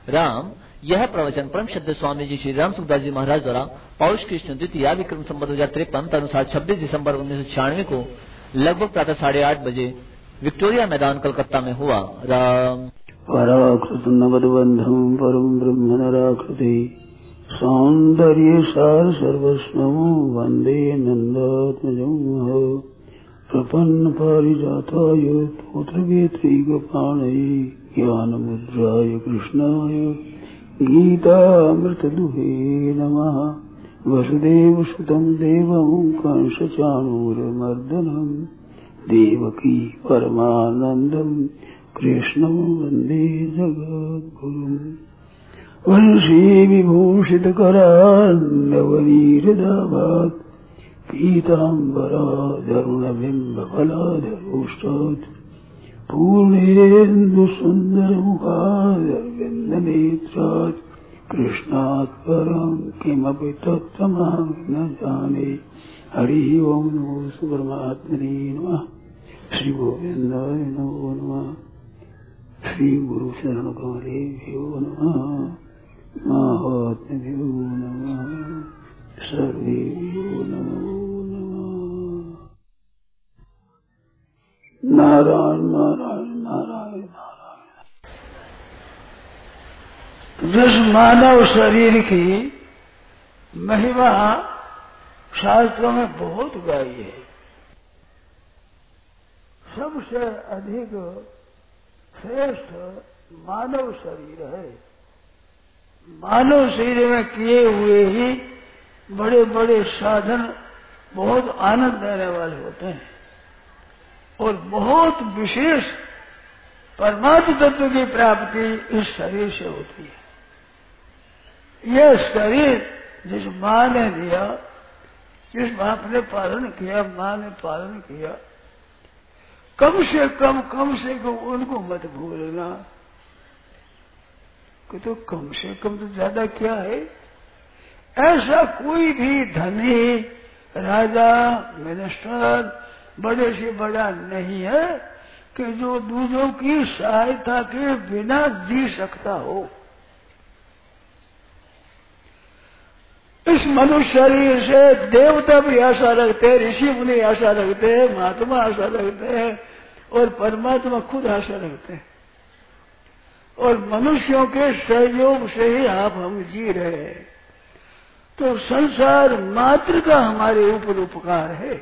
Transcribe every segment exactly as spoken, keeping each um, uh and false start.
राम। यह प्रवचन परम श्रद्धेय स्वामी जी श्री राम सुखदास जी महाराज द्वारा पौष कृष्ण द्वितीय विक्रम संवत दो हजार तिरपन अनुसार छब्बीस दिसंबर उन्नीस सौ छियानवे को लगभग प्रातः साढ़े आठ बजे विक्टोरिया मैदान कलकत्ता में हुआ। राम। पराकृत नवदबंधम परम ब्रह्म नराकृति सौंदर्य सार सर्वस्वं वंदे नंदात्मजं प्रपन्न पारिजाताय पुत्रवेत्रैकपाणये ज्ञानमुद्राय कृष्णाय गीतामृतदुहे नमः। वसुदेवसुतं देवं कंसचाणूरमर्दनं देवकी परमानन्दं कृष्णं वन्दे जगद्गुरुम्। वंशी विभूषितकरान्नवनीरदाभात् पीताम्बराधरुणबिम्बफलाधरोष्टात् पूर्णेन्दुसुन्दरमुखादरविन्दनेत्रात् कृष्णात् परं किमपि तत्त्वमहं न जाने। हरिः ओम् नमो परमात्मने नमः। श्री गोविन्दाय नमो नमः। श्री गुरु शरण कमलेभ्यो नमः। महात्म्यो नमः। सर्वेभ्यो नमो नमः। नारायण नारायण नारायण नारायण। जिस मानव शरीर की महिमा शास्त्रों में बहुत गाई है, सबसे अधिक श्रेष्ठ मानव शरीर है। मानव शरीर में किए हुए ही बड़े बड़े साधन बहुत आनंद देने वाले होते हैं और बहुत विशेष परमात्म तत्व की प्राप्ति इस शरीर से होती है। यह शरीर जिस माँ ने दिया, जिस बाप ने पालन किया, माँ ने पालन किया, कम से कम कम से कम उनको मत भूलना कि तो कम से कम तो ज्यादा क्या है। ऐसा कोई भी धनी राजा मिनिस्टर बड़े से बड़ा नहीं है कि जो दूसरों की सहायता के बिना जी सकता हो। इस मनुष्य शरीर से देवता भी आशा रखते हैं, ऋषि मुनि आशा रखते हैं, महात्मा आशा रखते हैं और परमात्मा खुद आशा रखते हैं। और मनुष्यों के सहयोग से ही आप हम जी रहे हैं। तो संसार मात्र का हमारे ऊपर उपकार है।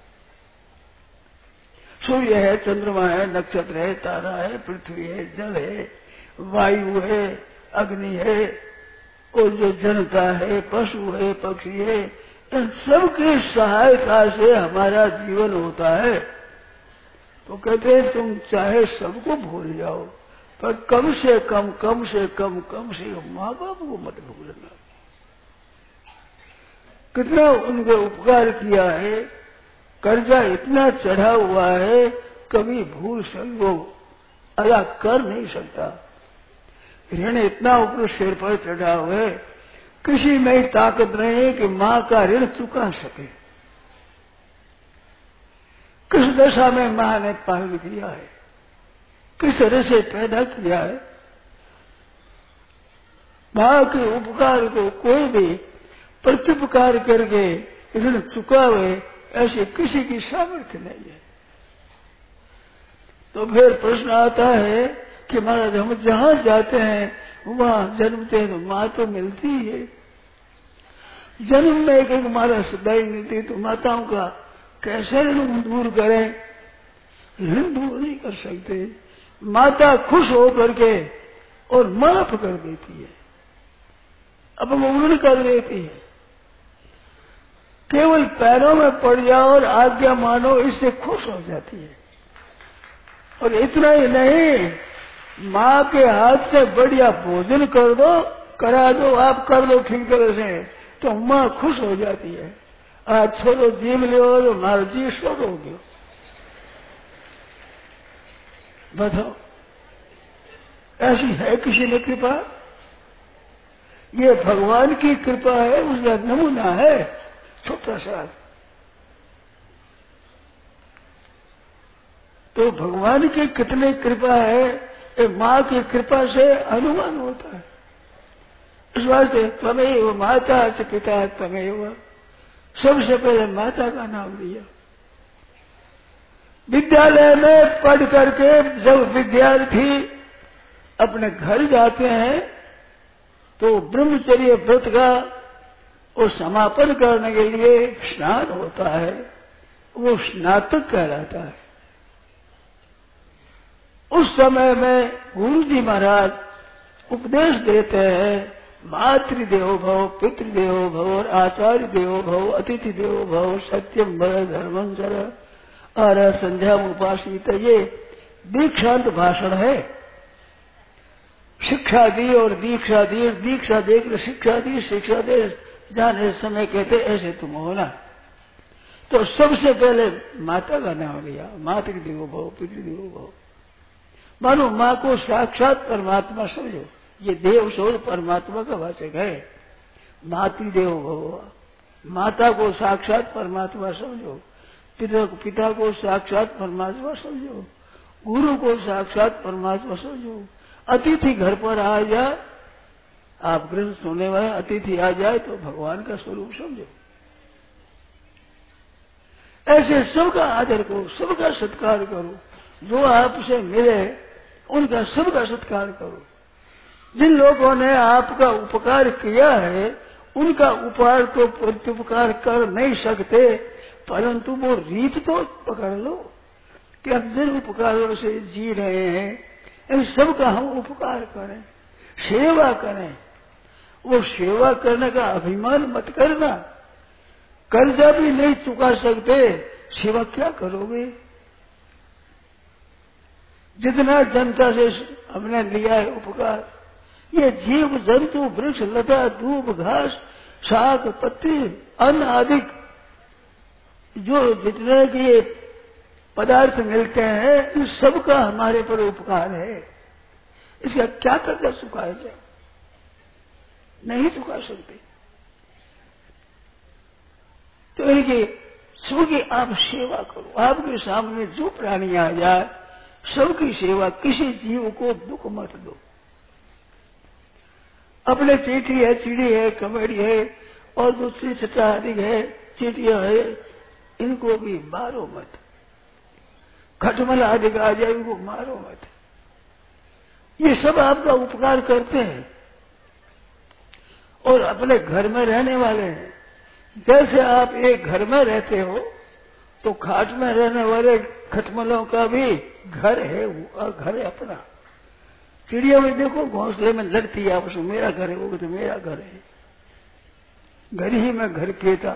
सूर्य है, चंद्रमा है, नक्षत्र है, तारा है, पृथ्वी है, जल है, वायु है, अग्नि है और जो जनता है, पशु है, पक्षी है, इन सबकी सहायता से हमारा जीवन होता है। तो कहते हैं तुम चाहे सबको भूल जाओ पर कम से कम कम से कम कम से माँ बाप को मत भूलना। कितना उनके उपकार किया है, कर्जा इतना चढ़ा हुआ है, कभी भूल वो अदा कर नहीं सकता। ऋण इतना ऊपर सिर पर चढ़ा हुआ है, किसी में ताकत नहीं है कि माँ का ऋण चुका सके। किस दशा में माँ ने पालन किया है, किस तरह से पैदा किया है। माँ के उपकार को कोई भी प्रत्युपकार करके ऋण चुकावे ऐसे किसी की सामर्थ्य नहीं है। तो फिर प्रश्न आता है कि महाराज हम जहां जाते हैं वहां जन्मते हैं तो माँ तो मिलती ही है। जन्म में एक एक माता सदाई मिलती, तो माताओं का कैसे ऋण दूर करें? ऋण दूर नहीं कर सकते। माता खुश होकर के और माफ कर देती है, अपमूल्य कर देती है। केवल पैरों में पड़ जाओ और आज्ञा मानो, इससे खुश हो जाती है। और इतना ही नहीं, माँ के हाथ से बढ़िया भोजन कर दो, करा दो, आप कर दो ठीक तरह से, तो माँ खुश हो जाती है। आज छोड़ो जीव लो तो मारो जी छोड़ोगे। बताओ ऐसी है किसी ने कृपा? ये भगवान की कृपा है, उसका नमूना है छोटा सा। तो भगवान की कितनी कृपा है ये माँ की कृपा से अनुमान होता है। इस वास्ते त्वमेव माता च पिता त्वमेव, सबसे पहले माता का नाम लिया। विद्यालय में पढ़ करके जब विद्यार्थी अपने घर जाते हैं तो ब्रह्मचर्य व्रत का वो समापन करने के लिए स्नान होता है, वो स्नातक कहलाता है। उस समय में गुरु जी महाराज उपदेश देते हैं, मातृदेवो भव, पितृदेवो भव और आचार्य देवो भव, अतिथि देवो भव, सत्यम वर धर्मं चर और संध्या उपासित। ये दीक्षांत भाषण है। शिक्षा दी और दीक्षा दी, दीक्षा देकर शिक्षा दी, शिक्षा दे जाने समय कहते ऐसे तुम होना। तो सबसे पहले माता का नाम लिया, मातृदेवो भव, पितृदेवो भव। मानो माँ को साक्षात परमात्मा समझो, ये देव शोध परमात्मा का वाचक है। मातृदेवो भव, माता को साक्षात परमात्मा समझो, पिता पिता को साक्षात परमात्मा समझो, गुरु को साक्षात परमात्मा समझो। अतिथि घर पर आ जाए, आप गृहस्थ होने वाले अतिथि आ जाए तो भगवान का स्वरूप समझो। ऐसे सबका आदर करो, सबका सत्कार करो, जो आपसे मिले उनका सबका सत्कार करो। जिन लोगों ने आपका उपकार किया है उनका उपकार तो प्रत्युपकार कर नहीं सकते, परंतु वो रीत तो पकड़ लो कि हम जिन उपकारों से जी रहे हैं इन सबका हम उपकार करें, सेवा करें। वो सेवा करने का अभिमान मत करना। कर्जा भी नहीं चुका सकते, सेवा क्या करोगे? जितना जनता से हमने लिया है उपकार, ये जीव जंतु वृक्ष लता दूब घास शाक पत्ती अन्न आदि जो जितने के पदार्थ मिलते हैं इन सबका हमारे पर उपकार है। इसका क्या कर्जा चुकाया जाए? नहीं चुका सकते। तो इनकी सबकी आप सेवा करो। आपके सामने जो प्राणी आ जाए सबकी सेवा, किसी जीव को दुख मत दो। अपने चींटी है, चिड़ी है, कमेड़ी है और दूसरी छटा आदि है, चींटियां है, इनको भी मारो मत। खटमल आदि का आ जाए इनको मारो मत। ये सब आपका उपकार करते हैं और अपने घर में रहने वाले हैं। जैसे आप एक घर में रहते हो तो खाट में रहने वाले खटमलों का भी घर है, वो घर है अपना। चिड़िया में देखो घोंसले में लड़ती है आपस में, मेरा घर है, वो तो मेरा घर है। घर ही में घर केता,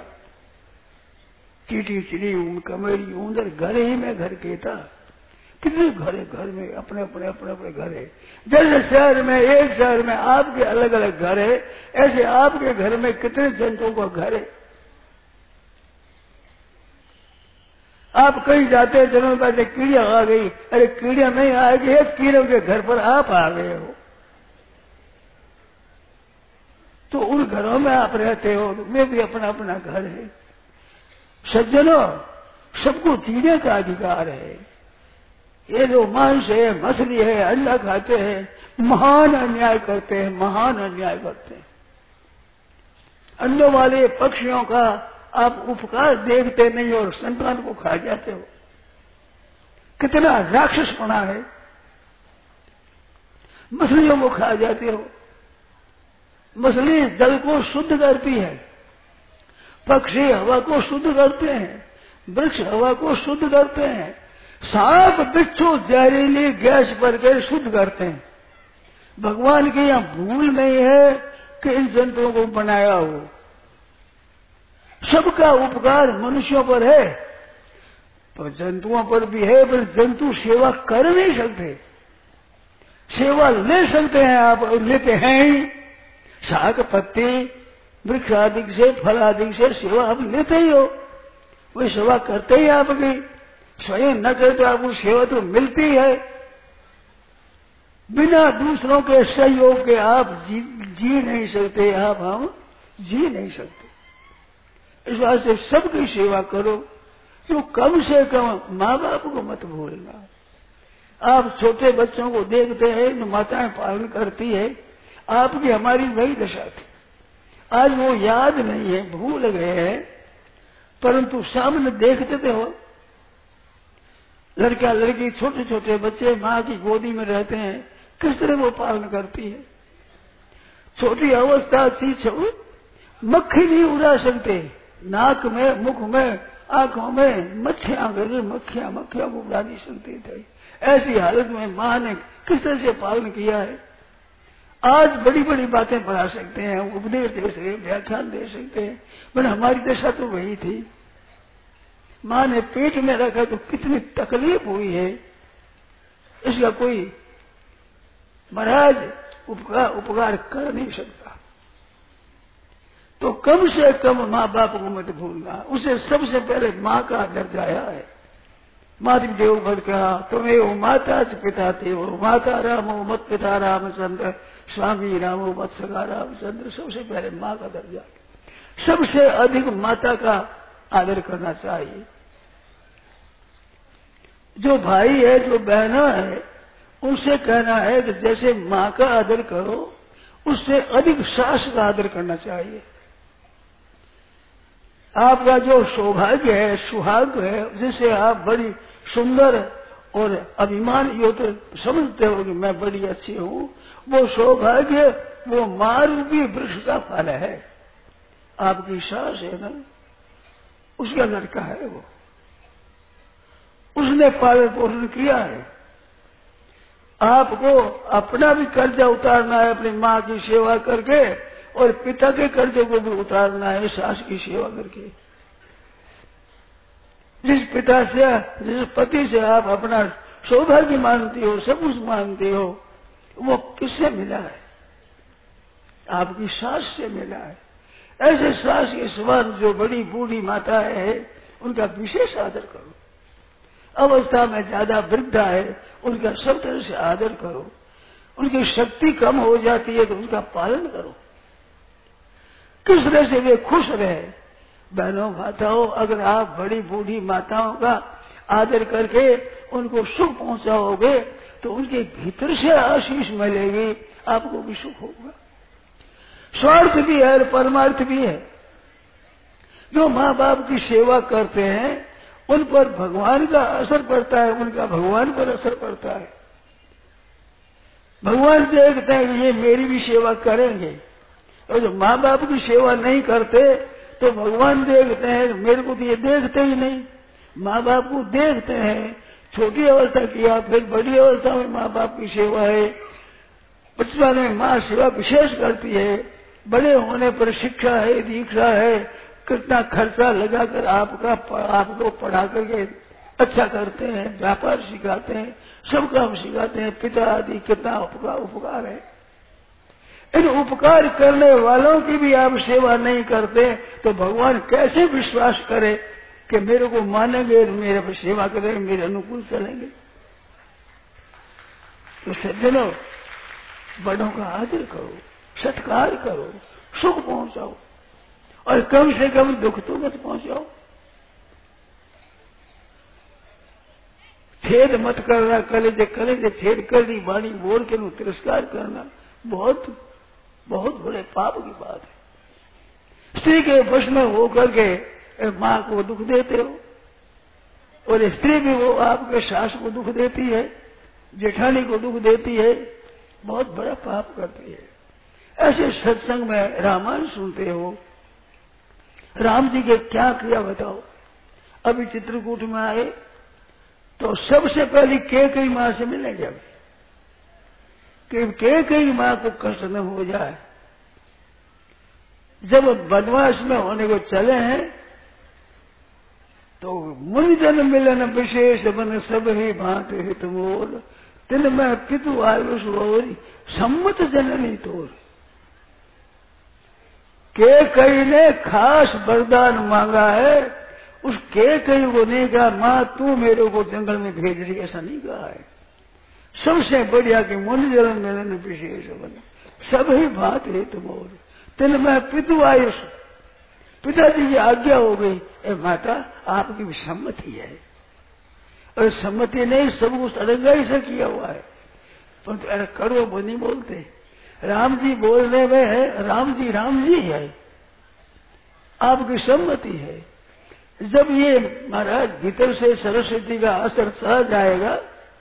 चीटी चिड़ी कमेरी उधर घर ही में घर केता। कितने घर है, घर में अपने अपने अपने अपने घर है। जैसे शहर में एक शहर में आपके अलग अलग घर है, ऐसे आपके घर में कितने जंतुओं का घर है। आप कहीं जाते हैं, जनों कहते कीड़िया आ गई, अरे कीड़िया नहीं आएगी, कीड़ों के घर पर आप आ गए हो। तो उन घरों में आप रहते हो, मैं भी अपना अपना घर है। सज्जनों, सबको जीने का अधिकार है। ये जो मांस है, मछली है, अंडा खाते हैं, महान अन्याय करते हैं, महान अन्याय करते हैं। अंडों वाले पक्षियों का आप उपकार देखते नहीं और संतान को खा जाते हो। कितना राक्षसपना है। मछलियों को खा जाते हो। मछली जल को शुद्ध करती है, पक्षी हवा को शुद्ध करते हैं, वृक्ष हवा को शुद्ध करते हैं, सांप बिच्छू जहरीली गैस भर के शुद्ध करते हैं। भगवान की यहां भूल नहीं है कि इन जंतुओं को बनाया हो। सबका उपकार मनुष्यों पर है तो जंतुओं पर भी है, पर जंतु सेवा कर नहीं सकते। सेवा ले सकते हैं आप, लेते हैं ही। शाक पत्ती वृक्ष आदि से, फल आदि से सेवा आप लेते ही हो, वही सेवा करते ही आपकी। स्वयं न करे तो आपको सेवा तो मिलती है। बिना दूसरों के सहयोग के आप जी, जी नहीं सकते, आप हम जी नहीं सकते। इस वास्ते सबकी सेवा करो। तो कम से कम माँ बाप को मत भूलना। आप छोटे बच्चों को देखते हैं जो माताएं पालन करती है, आपकी हमारी वही दशा थी। आज वो याद नहीं है, भूल गए हैं, परंतु सामने देखते थे हो। लड़का लड़की छोटे छोटे बच्चे माँ की गोदी में रहते हैं, किस तरह वो पालन करती है। छोटी अवस्था थी, मक्खी नहीं उड़ा सकते, नाक में, मुख में, आंखों में मक्खियां करके मक्खियां मक्खियां को उड़ा नहीं सकते थे। ऐसी हालत में माँ ने किस तरह से पालन किया है। आज बड़ी बड़ी बातें पढ़ा सकते हैं, उपदेश दे सकते हैं, व्याख्यान दे सकते हैं, पर हमारी दशा तो वही थी। माँ ने पेट में रखा तो कितनी तकलीफ हुई है, इसका कोई महाराज उपकार उपकार कर नहीं सकता। तो कम से कम माँ बाप को मत भूलना, उसे सबसे पहले माँ का दर्जा आया है। मातृ देव भर कहा, तुम्हें वो माता से पिता थे, वो माता रामो मत पिता रामचंद्र, स्वामी रामो मत सगा रामचंद्र। सबसे पहले माँ का दर्जा, सबसे अधिक माता का आदर करना चाहिए। जो भाई है, जो बहना है, उनसे कहना है कि जैसे माँ का आदर करो, उससे अधिक सास का आदर करना चाहिए। आपका जो सौभाग्य है, सुहाग है, जिसे आप बड़ी सुंदर और अभिमान युक्त समझते हो कि मैं बड़ी अच्छी हूँ, वो सौभाग्य वो माँ रूपी वृक्ष का फल है। आपकी सास है ना, उसका लड़का है, वो उसने पालन पोषण किया है। आपको अपना भी कर्जा उतारना है अपनी माँ की सेवा करके, और पिता के कर्जे को भी उतारना है सास की सेवा करके। जिस पिता से, जिस पति से आप अपना सौभाग्य मानती हो, सब कुछ मानती हो, वो किससे मिला है? आपकी सास से मिला है। ऐसे सास के समान जो बड़ी बूढ़ी माताएं हैं, उनका विशेष आदर करो। अवस्था में ज्यादा वृद्धा है, उनका सब तरह से आदर करो। उनकी शक्ति कम हो जाती है तो उनका पालन करो। किस तरह से वे खुश रहे। बहनों माताओं, अगर आप बड़ी बूढ़ी माताओं का आदर करके उनको सुख पहुंचाओगे तो उनके भीतर से आशीष मिलेगी, आपको भी सुख होगा। स्वार्थ भी है और परमार्थ भी है। जो माँ बाप की सेवा करते हैं उन पर भगवान का असर पड़ता है, उनका भगवान पर असर पड़ता है। भगवान देखते हैं कि ये मेरी भी सेवा करेंगे, और जो माँ बाप की सेवा नहीं करते तो भगवान देखते हैं मेरे को तो ये देखते ही नहीं। माँ बाप को देखते हैं, छोटी अवस्था किया, फिर बड़ी अवस्था में माँ बाप की सेवा है, बचपन में माँ सेवा विशेष करती है, बड़े होने पर शिक्षा है, दीक्षा है, कितना खर्चा लगाकर आपका आपको पढ़ा करके अच्छा करते हैं, व्यापार सिखाते हैं, सब काम सिखाते हैं, पिता आदि कितना उपकार उपकार है। इन उपकार करने वालों की भी आप सेवा नहीं करते तो भगवान कैसे विश्वास करे कि मेरे को मानेंगे, मेरे पर सेवा करेंगे, मेरे अनुकूल चलेंगे। तो सज्जनों, बड़ों का आदर करो, सत्कार करो, सुख पहुंचाओ, और कम से कम दुख तो मत पहुंचाओ। छेद मत करना, कलेजे कलेजे छेद कर दी वाणी बोल के तिरस्कार करना बहुत बहुत बड़े पाप की बात है। स्त्री के वश में होकर के माँ को दुख देते हो, और स्त्री भी वो आपके सास को दुख देती है, जेठानी को दुख देती है, बहुत बड़ा पाप करती है। ऐसे सत्संग में रामायण सुनते हो, राम जी के क्या किया बताओ। अभी चित्रकूट में आए तो सबसे पहले कैकेयी माँ से मिलेंगे, अभी कि कैकेयी माँ को कष्ट न हो जाए। जब वनवास में होने को चले हैं तो मुनि जन मिलन विशेष बन सब ही भांत हित मोर, तिन में पितु आयुष और सम्मत जननी तोर। कैकेयी ने खास वरदान मांगा है, उस कैकेयी को नहीं कहा माँ तू मेरे को जंगल में भेज रही, ऐसा नहीं कहा है। सबसे बढ़िया कि मुनि जन मिलन विशेष बन सब ही भांत हित मोर, तिन में पितु आयुष। पिताजी की आज्ञा हो गई, ए माता आपकी भी सम्मति है, और सम्मति नहीं, सब कुछ अड़ंगाई से किया हुआ है, परंतु अरे करो वो नहीं बोलते। राम जी बोलने में है, राम जी राम जी है, आपकी सम्मति है। जब ये महाराज भीतर से सरस्वती का असर सह जाएगा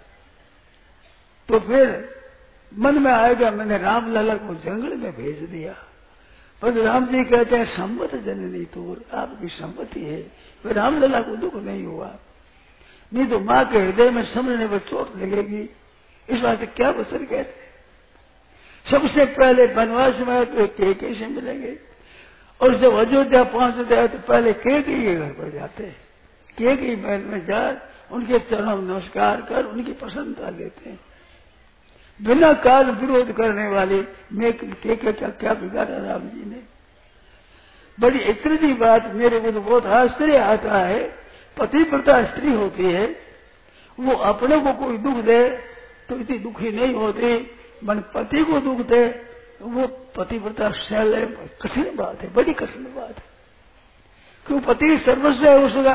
तो फिर मन में आएगा मैंने राम लला को जंगल में भेज दिया, पर राम जी कहते हैं सम्मत जननी तोर, आपकी सम्मति है, फिर राम लला को दुख नहीं हुआ। नहीं तो माँ के हृदय में समझने पर चोट लगेगी। इस बात क्या वचन कहते हैं, सबसे पहले वनवास में आए तो केके से मिलेंगे, और जब अयोध्या पहुंचते हैं तो पहले केके के घर पर जाते हैं, केके महल में जा उनके चरणों में नमस्कार कर उनकी प्रसन्नता लेते हैं। बिना काल विरोध करने वाले मैं केके का क्या बिगाड़ा राम जी ने। बड़ी इतनी बात मेरे को तो बहुत आश्चर्य आता है, पतिव्रता स्त्री होती है, वो अपने को कोई दुख दे तो इतनी दुखी नहीं होती, मन पति को दुख दे वो पतिव्रता शैल है। कठिन बात है, बड़ी कठिन बात है, क्यों पति सर्वस्व है उसका।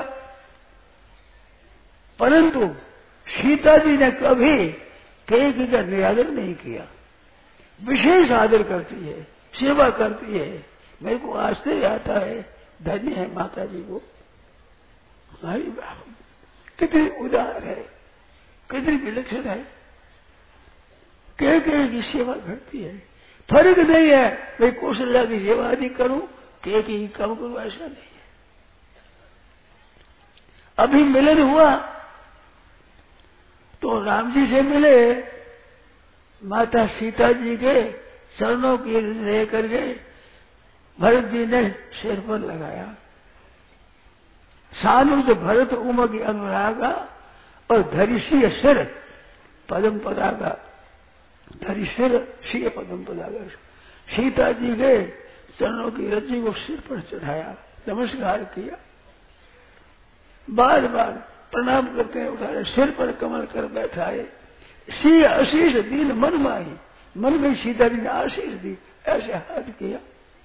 परंतु सीता जी ने कभी केके का निरादर नहीं किया, विशेष आदर करती है, सेवा करती है। मेरे को आश्चर्य आता है, धन्य है माता जी को, हमारी कितनी उदार है, कितनी विलक्षण है, केके की सेवा करती है। फर्क नहीं है भाई कौशल्या की सेवा आदि करूं केके की कम करूं, ऐसा नहीं है। अभी मिलन हुआ तो राम जी से मिले, माता सीता जी के चरणों की लेकर के भरत जी ने सिर पर लगाया। सानुज भरत उमग अनुरागा और धरिषीय सिर पदम पदागा, धरिषिर शीय पदम पदागा। सीता जी के चरणों की रज्जू को सिर पर चढ़ाया, नमस्कार किया, बार बार प्रणाम करते हैं, उठाए सिर पर कमल कर बैठाए। सी आशीष दीन मन माही, मन में सीता जी ने आशीष दी, ऐसे हाथ किया।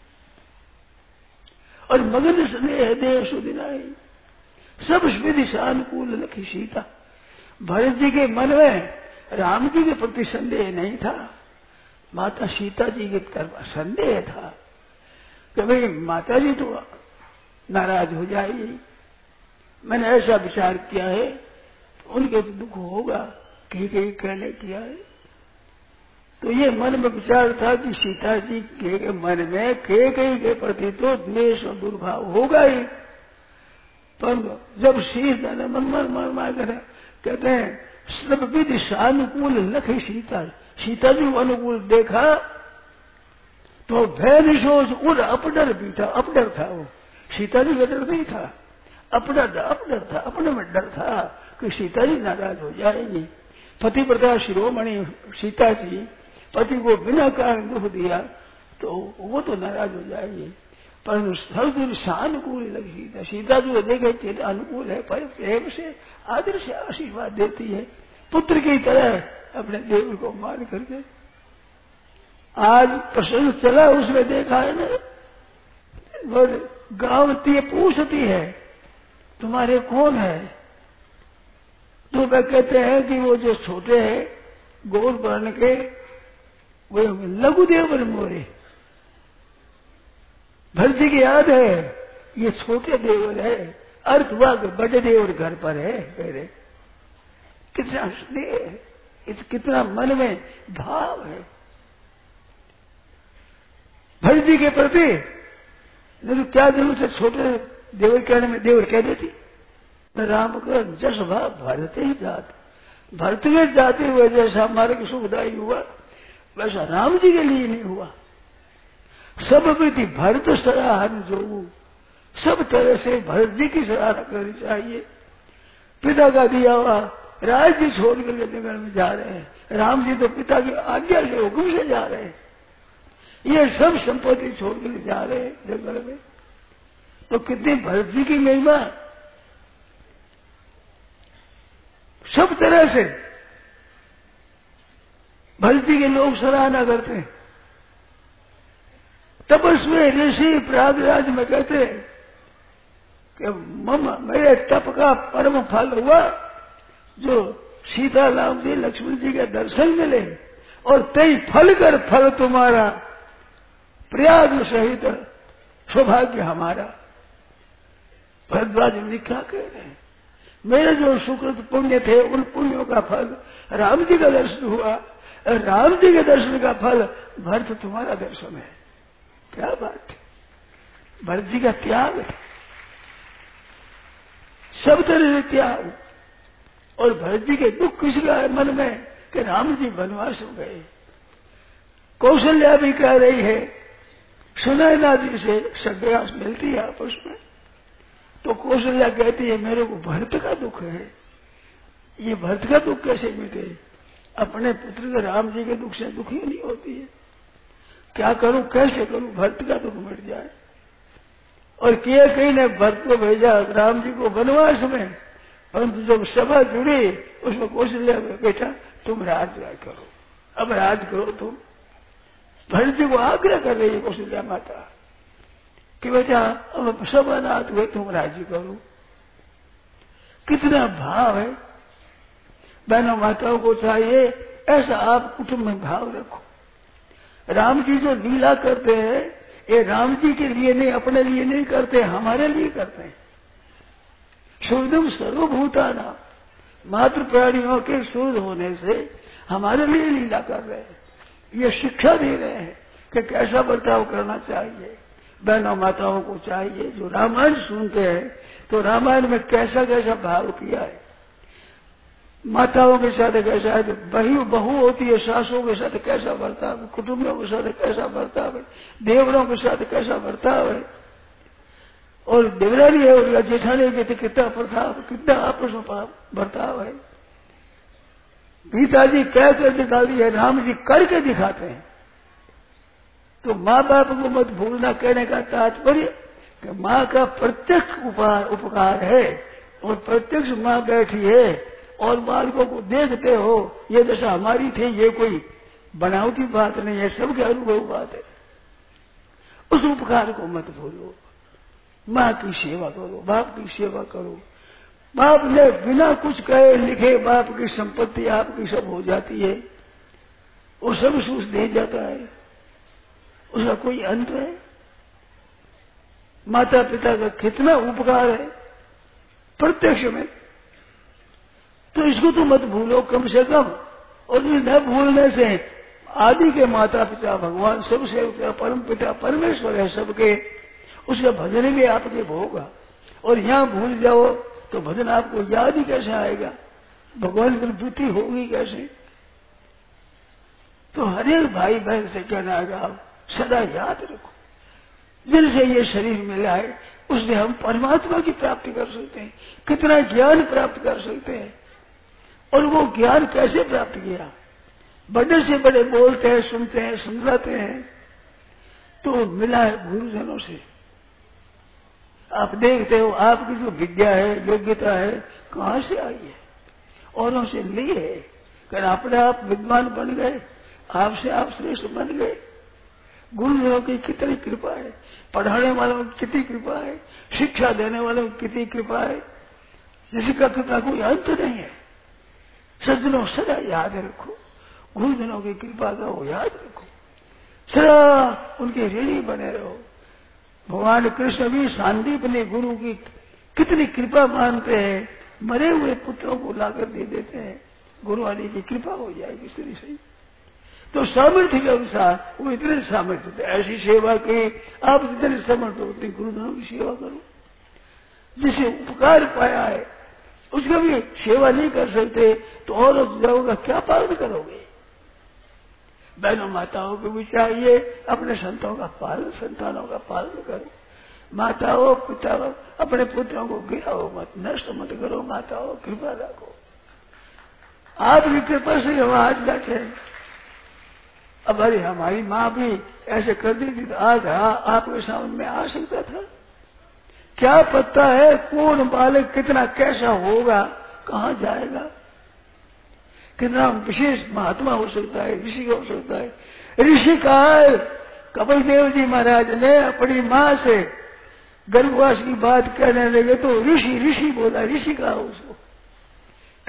और मगन स्नेह देव सुदिनाई, सब विधि से अनुकूल लखी सीता। भरत जी के मन में राम जी के प्रति संदेह नहीं था, माता सीता जी के तरफ संदेह था कि भाई माता जी तो नाराज हो जाएगी। मैंने ऐसा विचार किया है तो उनके तो दुख होगा, कहीं कहीं कहने किया है। तो ये मन में विचार था कि सीता जी के मन में के कहीं के प्रति तो द्वेष और दुर्भाव होगा ही, पर जब सीता ने मन मन मन मार कर कहते हैं सब विधि अनुकूल लखे सीता, सीता जी अनुकूल देखा तो भय निशोच उर अपडर भी था, अपडर था वो, सीता जी का डर नहीं था, अपना अपडर था, अपने में डर था कि सीता जी नाराज हो जाएंगी। पतिव्रता शिरोमणि सीता जी पति को बिना कारण दुख दिया तो वो तो नाराज हो जाएंगे, परंतु सर्वदूर सानुकूल लगी सीता। सीता जो देखे अनुकूल है, पर प्रेम से आदर से आशीर्वाद देती है, पुत्र की तरह अपने देव को मान करके। आज प्रसंग चला उसमें देखा है ना, गाँवती पूछती है तुम्हारे कौन है, तो वे कहते हैं कि वो जो छोटे हैं गौर वर्ण के वो लघु देवर मोरे। भरत जी की याद है ये छोटे देवर है, अर्थ हुआ बड़े देवर घर पर है। कह रहे कितना स्नेह है, कितना मन में भाव है भरत जी के प्रति। नहीं तो क्या जरूरत है छोटे देवर कहने में, देवर कह देती राम का जस भाव भरत ही जात, भरत में जाते हुए जैसा हमारे को सुखदायी हुआ वैसा राम जी के लिए नहीं हुआ। सब विधि भरत सराहन जो, सब तरह से भरत जी की सराहना करनी चाहिए। पिता का दिया हुआ राज्य छोड़ करके जंगल में जा रहे हैं, राम जी तो पिता की आज्ञा से हुक्म से जा रहे हैं, ये सब संपत्ति छोड़ कर जा रहे हैं जंगल में। तो कितनी भरत जी की महिमा, सब तरह से भरत जी के लोग सराहना करते हैं। तपस्वी ऋषि प्रयागराज में कहते हैं कि मम मेरे तप का परम फल हुआ जो सीता राम जी लक्ष्मण जी के दर्शन मिले और तई फल कर फल तुम्हारा प्रयाग सहित सौभाग्य हमारा। भरद्वाज जी क्या कह रहे हैं? मेरे जो सुकृत पुण्य थे उन पुण्यों का फल राम जी का दर्शन हुआ, राम जी के दर्शन का फल भरत तुम्हारा दर्शन है। क्या बात है! भरत जी का त्याग है, सब तरह से त्याग। और भरत जी के दुख किसका है मन में कि राम जी वनवास हो गए। कौशल्या भी कह रही है, सुनैना जी से संज्ञा मिलती है आपस में, तो कौशल्या कहती है मेरे को भरत का दुख है। ये भरत का दुख कैसे मिटे? अपने पुत्र के राम जी के दुख से दुखी नहीं होती है। क्या करूं, कैसे करूं भरत का दुख मिट जाए? और किए कहीं ने भरत को भेजा राम जी को वनवास में, परंतु जब सभा जुड़ी उसमें कौशल्या बेटा तुम राज करो, अब राज करो तुम। भरत जी को आग्रह कर रही है कौशल्या माता कि बेटा अब सब अनाथ हुए, तुम राज्य करो। कितना भाव है! बहनों माताओं को चाहिए ऐसा आप कुटुंब में भाव रखो। राम जी जो लीला करते हैं ये राम जी के लिए नहीं, अपने लिए नहीं करते, हमारे लिए करते हैं। शुद्धम सर्वभूताना, मातृ प्राणियों के शुद्ध होने से हमारे लिए लीला कर रहे हैं। ये शिक्षा दे रहे हैं कि कैसा बर्ताव करना चाहिए। बहनों माताओं को चाहिए जो रामायण सुनते हैं तो रामायण में कैसा कैसा भाव किया है। माताओं के साथ कैसा है, बहू बहू होती है सासों के साथ कैसा बर्ताव है, कुटुंबियों के साथ कैसा बर्ताव है, देवरों के साथ कैसा बर्ताव है, और देवरानी है और जेठानी के कितना प्रताप, कितना आपस में बर्ताव है। गीता जी कह कर दिखाती है, राम जी करके दिखाते हैं। तो माँ बाप को मत भूलना कहने का तात्पर्य कि माँ का प्रत्यक्ष उपकार उपकार है, और प्रत्यक्ष माँ बैठी है और बालकों को देखते हो। ये दशा हमारी थी, ये कोई बनावटी बात नहीं है, सबके अनुभव बात है। उस उपकार को मत भूलो। माँ की सेवा करो, बाप की सेवा करो। बाप ने बिना कुछ कहे लिखे बाप की संपत्ति आपकी सब हो जाती है, वो सब सूझ दे जाता है, उसका कोई अंत है? माता पिता का कितना उपकार है प्रत्यक्ष में, तो इसको तो मत भूलो कम से कम। और इस न भूलने से आदि के माता पिता भगवान सबसे परम पिता परमेश्वर है सबके, उसका भजन भी आपके होगा। और यहाँ भूल जाओ तो भजन आपको याद ही कैसे आएगा, भगवान की वृत्ति होगी कैसे? तो हरेक भाई बहन से कहना है आप सदा याद रखो, जिनसे ये शरीर मिला है उससे हम परमात्मा की प्राप्ति कर सकते हैं, कितना ज्ञान प्राप्त कर सकते हैं। और वो ज्ञान कैसे प्राप्त किया? बड़े से बड़े बोलते हैं, सुनते हैं, समझाते हैं, तो मिला है गुरुजनों से। आप देखते हो आपकी जो विद्या है, योग्यता है, कहाँ से आई है? औरों से ली है, कि अपने आप विद्वान बन गए, आपसे आप श्रेष्ठ बन गए। गुरुजनों की कितनी कृपा है, पढ़ाने वालों की कितनी कृपा है, शिक्षा देने वालों की कितनी कृपा है, जिसका कृपा कोई अंत नहीं है। सज्जनों सदा याद रखो, गुरुजनों की कृपा का वो याद रखो, सदा उनके ऋणी बने रहो। भगवान कृष्ण भी सांदीप ने गुरु की कितनी कृपा मानते हैं, मरे हुए पुत्रों को लाकर दे देते हैं, गुरु वाली की कृपा हो जाएगी स्त्री से। तो सामर्थ्य के अनुसार वो इतने सामर्थ्य थे, ऐसी सेवा की आप जितने समर्थ होते गुरुजनों की सेवा करो। जिसे उपकार पाया है उसका भी सेवा नहीं कर सकते तो और लोगों का क्या पालन करोगे? बहनों माताओं को भी चाहिए अपने संतों का पालन, संतानों का पालन करो। माताओं पिताओं अपने पुत्रों को गिराओ मत, नष्ट मत करो। माताओं कृपा रखो, आपकी कृपा से हम आज बैठे। अब अरे हमारी माँ भी ऐसे कर देती तो आज हाँ आपके सामने आ सकता था। क्या पता है कौन बालक कितना कैसा होगा, कहाँ जाएगा, कितना विशेष महात्मा हो सकता है, ऋषि हो सकता है। ऋषि कहा कपिल देव जी महाराज ने अपनी माँ से गर्भवास की बात कहने लगे तो ऋषि ऋषि बोला, ऋषि कहा उसको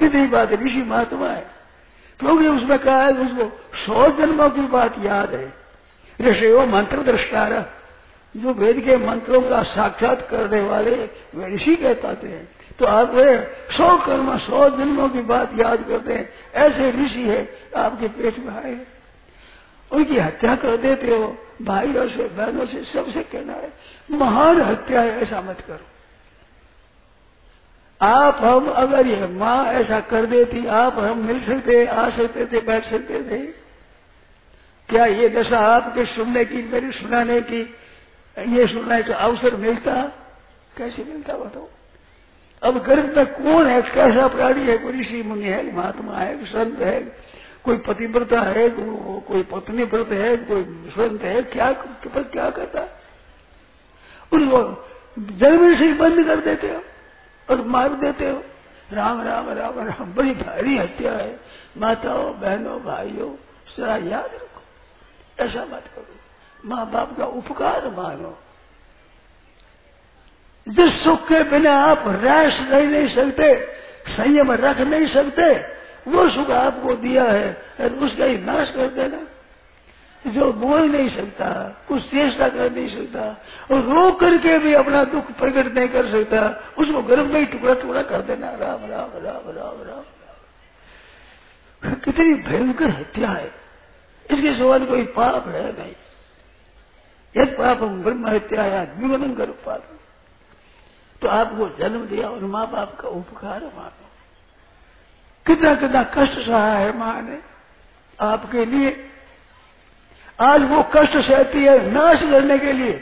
कितनी बात ऋषि महात्मा है, क्योंकि उसमें कहा है उसको सौ जन्मों की बात याद है। ऋषियों मंत्र दृष्टार, जो वेद के मंत्रों का साक्षात करने वाले वे ऋषि कहते हैं। तो आप वे सौ कर्म सौ जन्मों की बात याद करते हैं, ऐसे ऋषि है आपके पेट में आए, उनकी हत्या कर देते हो, भाइयों से बहनों से सबसे कहना है महान हत्या है, ऐसा मत करो। आप हम अगर ये माँ ऐसा कर देती, आप हम मिल सकते, आ सकते थे, बैठ सकते थे? क्या ये दशा आपके सुनने की, मेरी सुनाने की, ये सुनने का अवसर मिलता? कैसे मिलता बताओ? अब गर्भ में कौन है, कैसा प्राणी है? कोई ऋषि मुनि है, महात्मा है, संत है, कोई पतिव्रता है, कोई पत्नी व्रत है, कोई संत है, क्या क्या करता? उनको जन्म से ही बंद कर देते हो और मार देते हो। राम राम राम राम, बड़ी भारी हत्या है। माताओं बहनों भाइयों जरा याद रखो, ऐसा मत करो। माँ बाप का उपकार मानो। जिस सुख के बिना आप रह नहीं सकते, संयम रख नहीं सकते, वो सुख आपको दिया है और उसका ही नाश कर देना। जो बोल नहीं सकता, कुछ चेष्टा कर नहीं सकता और रो करके भी अपना दुख प्रकट नहीं कर सकता, उसको गर्भ में ही टुकड़ा टुकड़ा कर देना। राम राम राम राम राम, कितनी भयंकर हत्या है। इसके सवाल कोई पाप है नहीं। यद पापम ब्रह्म हत्या या द्विगुणं कर पाप। तो आपको जन्म दिया और माँ बाप का उपकार मानो। कितना कितना कष्ट सहा है माँ ने आपके लिए, आज वो कष्ट सहती है नाश करने के लिए।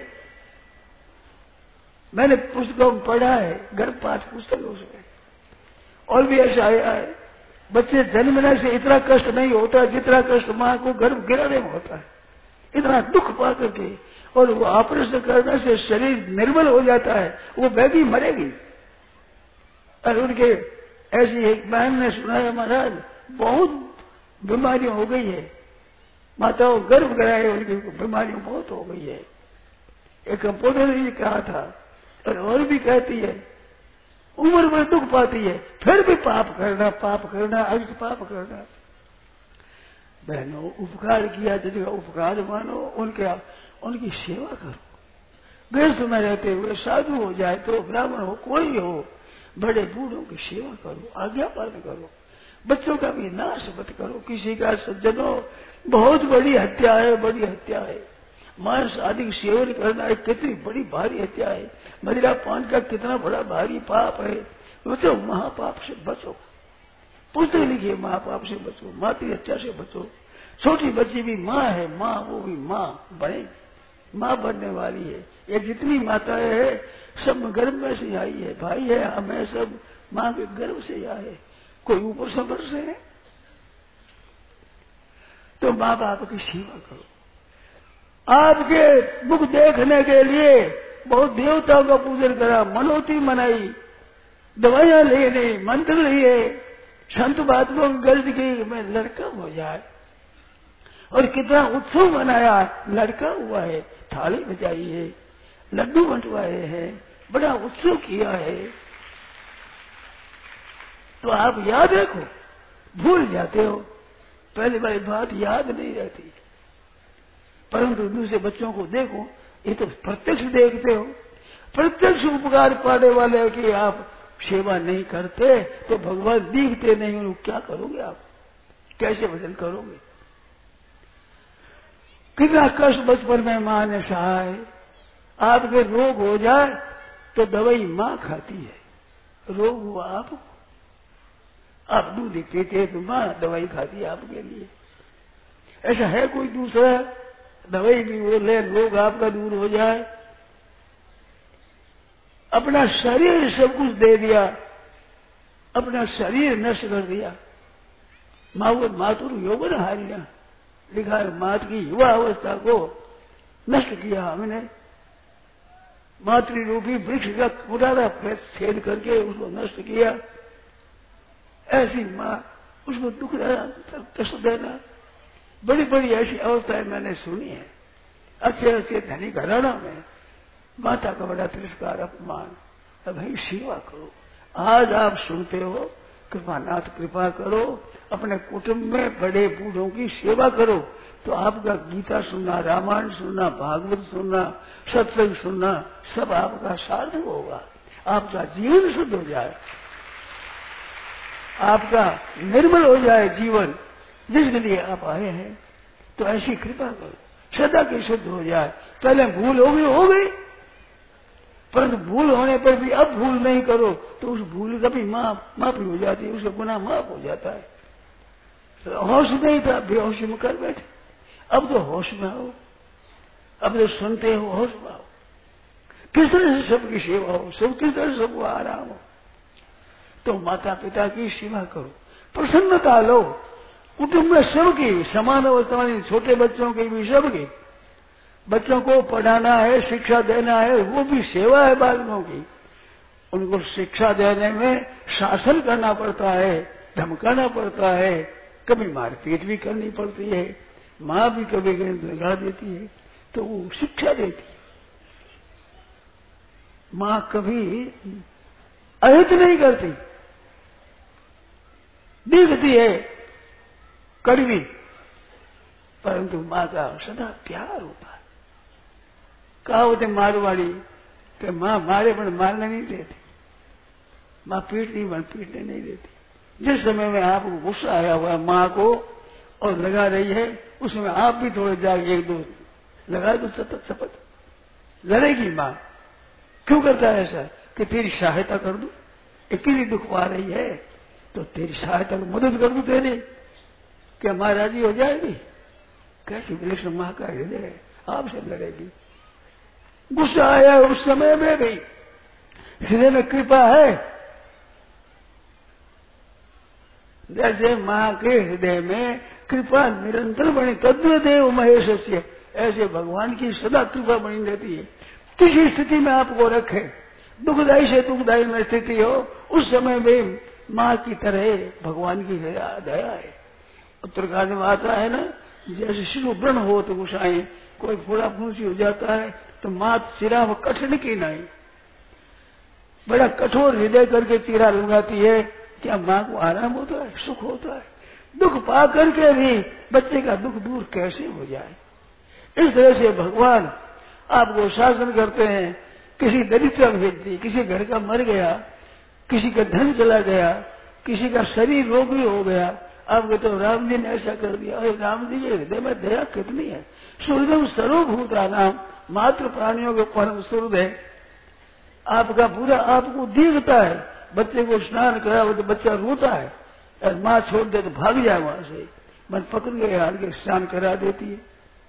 मैंने पुस्तकों में पढ़ा है, गर्भपात पुस्तक उसमें, और भी ऐसा आया है, बच्चे जन्मने से इतना कष्ट नहीं होता जितना कष्ट माँ को गर्भ गिराने में होता है। इतना दुख पा करके, और वो ऑपरेशन करने से शरीर निर्बल हो जाता है, वो बेबी मरेगी। और उनके ऐसी एक बहन ने सुनाया, महाराज बहुत बीमारियां हो गई है, माताओं गर्भ कराए, उनकी बीमारियां बहुत हो गई है। एक कंपाउंडर ने ये कहा था, और और भी कहती है, उम्र में दुख पाती है, फिर भी पाप करना पाप करना अभी पाप करना। बहनों उपकार किया जिसका उपकार मानो, उनके उनकी सेवा करो। गृहस्थ में रहते हुए साधु हो जाए तो ब्राह्मण हो कोई हो, बड़े बूढ़ों की सेवा करो, आज्ञा पालन करो। बच्चों का भी नाश मत करो किसी का। सज्जनों बहुत बड़ी हत्या है, बड़ी हत्या है। मांस आदि सेवन करना एक कितनी बड़ी भारी हत्या है। मदिरा पान का कितना बड़ा भारी पाप है। बचो, महापाप से बचो। पुस्तक लिखिए, महापाप से बचो, मातृ हत्या से बचो। छोटी बच्ची भी माँ है, माँ वो भी माँ बने, माँ बनने वाली है। ये जितनी माताएं है सब गर्भ में से आई है, भाई है, हमें सब माँ के गर्भ से आए। कोई ऊपर सबर से है। तो माँ बाप की सेवा करो। आपके मुख देखने के लिए बहुत देवताओं का पूजन करा, मनोती मनाई, दवाइयां लेने, मंत्र लिए, संत महात्माओं की गलती की, मैं लड़का हो जाए। और कितना उत्सव मनाया, लड़का हुआ है, थाली बजाई है, लड्डू बंटवाए हैं, बड़ा उत्सव किया है। तो आप याद रखो, भूल जाते हो, पहली बार बात याद नहीं रहती। परंतु दूसरे बच्चों को देखो, ये तो प्रत्यक्ष देखते हो, प्रत्यक्ष उपकार पाने वाले की आप सेवा नहीं करते तो भगवान दिखते नहीं, उनको क्या करोगे आप? कैसे भजन करोगे? कितना कष्ट बचपन में माँ ने सहा है। आपके रोग हो जाए तो दवाई माँ खाती है। रोग हुआ आपको, आप दूध पीते तो माँ दवाई खाती है आपके लिए। ऐसा है कोई दूसरा? दवाई भी वो ले, रोग आपका दूर हो जाए। अपना शरीर सब कुछ दे दिया, अपना शरीर नष्ट कर दिया। माँ मातुर यौवन हारिया लिखा है, मात की युवा अवस्था को नष्ट किया हमने। मातृरूपी वृक्ष का पुराना छेद करके उसको नष्ट किया। ऐसी माँ, उसको दुख देना, कष्ट देना, बड़ी बड़ी ऐसी अवस्थाएं मैंने सुनी है। अच्छे अच्छे धनी घराना में माता का बड़ा तिरस्कार अपमान। अब भाई सेवा करो। आज आप सुनते हो, कृपानाथ कृपा करो, अपने कुटुंब में बड़े बूढ़ों की सेवा करो, तो आपका गीता सुनना, रामायण सुनना, भागवत सुनना, सत्संग सुनना सब आपका सार्थक होगा। आपका जीवन शुद्ध हो जाए, आपका निर्मल हो जाए जीवन जिसके लिए आप आए हैं। तो ऐसी कृपा करो, सदा की शुद्ध हो जाए। पहले भूल हो गई हो गई, परंतु भूल होने पर भी अब भूल नहीं करो तो उस भूल का भी माफ माफी हो जाती है, उसका गुनाह माफ हो जाता है। तो होश नहीं था, बेहोशी में कर बैठे, अब तो होश में आओ, अब तो सुनते हो होश में आओ। किस तरह से सबकी सेवा हो, सब किस तरह से सबको आराम हो। तो माता पिता की सेवा करो, प्रसन्नता लो, कुटुंब में सबकी समान अवस्था में, छोटे बच्चों की भी सबकी, बच्चों को पढ़ाना है, शिक्षा देना है, वो भी सेवा है बालकों की। उनको शिक्षा देने में शासन करना पड़ता है, धमकाना पड़ता है, कभी मारपीट भी करनी पड़ती है, माँ भी कभी कभी लगा देती है, तो वो शिक्षा देती है। माँ कभी अहित नहीं करती, दिखती है कड़वी, परंतु माँ का सदा प्यार होता है। कहा होते मारवाड़ी कि माँ मारे पर मारने नहीं देती, माँ पीटती पर पीटने नहीं देती। जिस समय में आपको गुस्सा आया हुआ है माँ को और लगा रही है, उसमें आप भी थोड़े जाके एक दो लगा दो सतत शपथ, लड़ेगी माँ। क्यों करता है ऐसा? कि तेरी सहायता कर दूं, अकेली दुख पा रही है तो तेरी सहायता को मदद कर दूं तेरी, क्या माँ राजी हो जाएगी? कैसी विलक्षण माँ का हृदय है, आपसे लड़ेगी। गुस्सा आया उस समय में भी हृदय में कृपा है, जैसे माँ के हृदय में कृपा निरंतर बनी, तद्वदेव महेशस्य, ऐसे भगवान की सदा कृपा बनी रहती है। किसी स्थिति में आपको रखे, दुखदायी से दुखदायी में स्थिति हो, उस समय में माँ की तरह भगवान की दया है। उत्तरकांड में आता है ना, जैसे शिशु व्रण हो तो गुस्साए, कोई फोड़ा फूंसी हो जाता है तो माँ सिरा में कठिन की नहीं, बड़ा कठोर हृदय करके चीरा लगाती है। क्या माँ को आराम होता है, सुख होता है? दुख पा करके भी बच्चे का दुख दूर कैसे हो जाए? इस तरह से भगवान आपको शासन करते हैं। किसी दरिद्र व्यक्ति, किसी घर का मर गया, किसी का धन चला गया, किसी का शरीर रोगी हो गया, आपको तो राम जी ने ऐसा कर दिया। अरे राम जी के हृदय में दया कितनी है। सूर्यदेव सर्वभूता नाम, मात्र प्राणियों के परम सूर्य है। आपका पूरा आपको दिखता है। बच्चे को स्नान कराओ तो बच्चा रोता है, और माँ छोड़ दे तो भाग जाए वहां से, मन पकड़ के हार के स्नान करा देती है।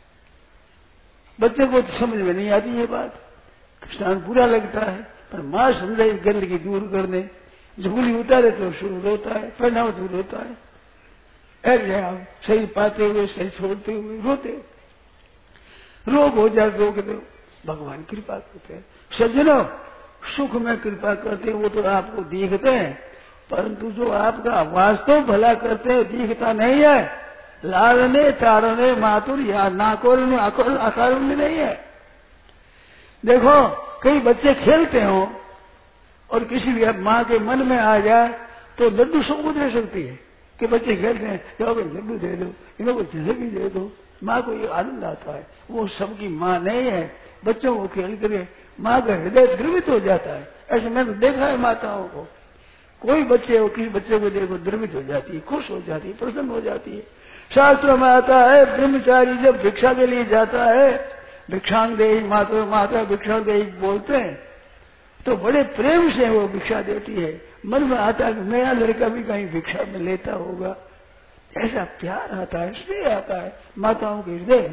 बच्चे को तो समझ में नहीं आती है बात, स्नान बुरा लगता है, पर माँ समझे गंदगी दूर करने, झोली उतारे तो शुरू रोता है, पहनाव तो रोता है। ऐसे आप सही पाते हुए सही छोड़ते हुए रोते हो, रोग हो जाए रोक दो, भगवान कृपा करते हैं। सज्जनों, सुख में कृपा करते हैं वो तो आपको दिखते हैं, परंतु जो आपका वास्तव भला करते हैं दिखता नहीं है। लाड़ने ताड़ने मातुर या नाकोरने आकार में नहीं है। देखो कई बच्चे खेलते हो और किसी भी माँ के मन में आ जाए तो लड्डू सबको दे सकती है कि बच्चे खेलते हैं, जाओ लड्डू दे दो, इन्हों को जलेबी दे दो, माँ को ये आनंद आता है। वो सबकी माँ नहीं है। बच्चों को खेल कर माँ का हृदय द्रवित हो जाता है। ऐसे मैंने देखा है माताओं को, कोई बच्चे हो किसी बच्चे को देखो द्रवित हो जाती है, खुश हो जाती है, प्रसन्न हो जाती है। शास्त्रों में आता है ब्रह्मचारी जब भिक्षा के लिए जाता है, भिक्षांग दे माता माता भिक्षांग दे बोलते हैं तो बड़े प्रेम से वो भिक्षा देती है। मन में आता है कि मेरा लड़का भी कहीं भिक्षा में लेता होगा, ऐसा प्यार आता है, स्नेह आता है माताओं के हृदय।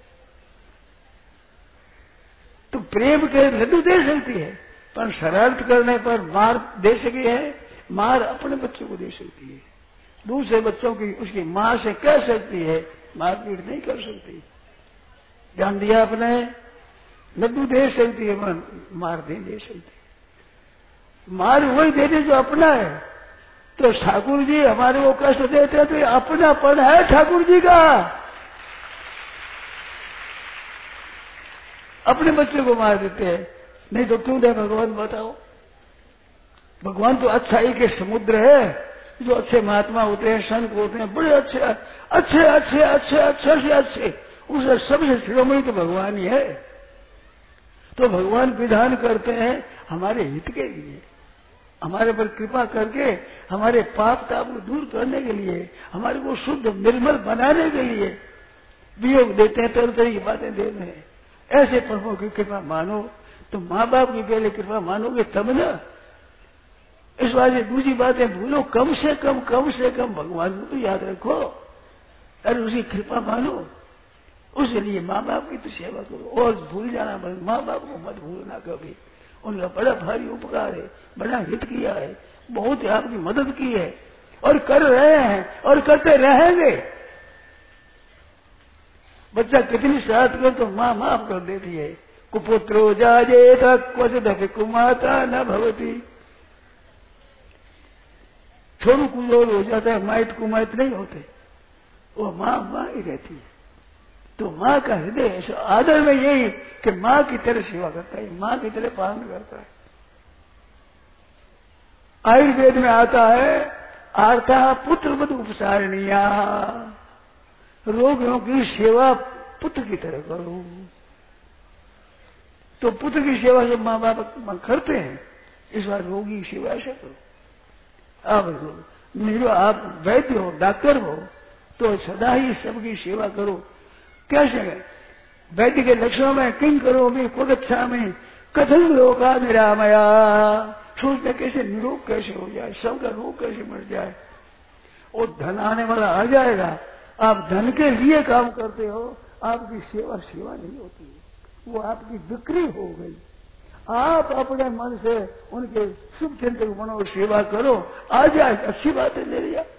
तो प्रेम के लड्डू दे सकती है, पर शरारत करने पर मार दे सकी है, मार अपने बच्चों को दे सकती है, दूसरे बच्चों की उसकी माँ से कह सकती है, मारपीट नहीं कर सकती। ध्यान दिया आपने? लड्डू दे सकती है, मार नहीं दे सकती। मार वही देते जो अपना है। तो ठाकुर जी हमारे को कष्ट देते हैं तो ये अपनापन है ठाकुर जी का। अपने बच्चे को मार देते हैं, नहीं तो क्यों दे भगवान बताओ? भगवान तो अच्छाई के समुद्र है, जो अच्छे महात्मा होते हैं, संत होते हैं, बड़े अच्छे अच्छे अच्छे अच्छे अच्छे से अच्छे, उससे सबसे शिरोमणि तो भगवान ही है। तो भगवान विधान करते हैं हमारे हित के लिए, हमारे पर कृपा करके, हमारे पाप ताप को दूर करने के लिए, हमारे को शुद्ध निर्मल बनाने के लिए वियोग देते हैं, तरह तरह की बातें देते हैं। ऐसे प्रभु की कृपा मानो तो माँ बाप की पहले कृपा मानोगे तब ना। इस वाले दूसरी बातें भूलो, कम से कम कम से कम भगवान को तो याद रखो और उसकी कृपा मानो। उसके लिए माँ बाप की तो सेवा करो और भूल जाना, माँ बाप को मत भूलना कभी। उनका बड़ा भारी उपकार है, बड़ा हित किया है, बहुत आपकी मदद की है और कर रहे हैं और करते रहेंगे। बच्चा कितनी शरारत कर तो माँ माफ कर देती है। कुपुत्रो जाजेत क्वचिदपि कुमाता न भवती। छोरू कुलोर हो जाता है, माइत कुमाइत नहीं होते, वो माँ माँ ही रहती है। तो माँ का हृदय आदर में यही कि माँ की तरह सेवा करता है, माँ की तरह पालन करता है। आयुर्वेद में आता है आर्ता पुत्रवत उपसारणीया, रोगियों की सेवा पुत्र की तरह करो। तो पुत्र की सेवा जब माँ बाप करते हैं, इस बार रोगी की सेवा ऐसे करो। अब निरो आप वैद्य हो, डॉक्टर हो, तो सदा ही सबकी सेवा करो। कैसे वैद्य के लक्षणों में किंग करो भी कुदच्छा में कथन लोका निरामया, सोचते कैसे निरोग कैसे हो जाए, सबका रोग कैसे मर जाए। और धन आने वाला आ जाएगा, आप धन के लिए काम करते हो, आपकी सेवा सेवा नहीं होती है, वो आपकी बिक्री हो गई। आप अपने मन से उनके शुभ चिंतक बनो, सेवा करो, आ जाए अच्छी बात है ले लिया।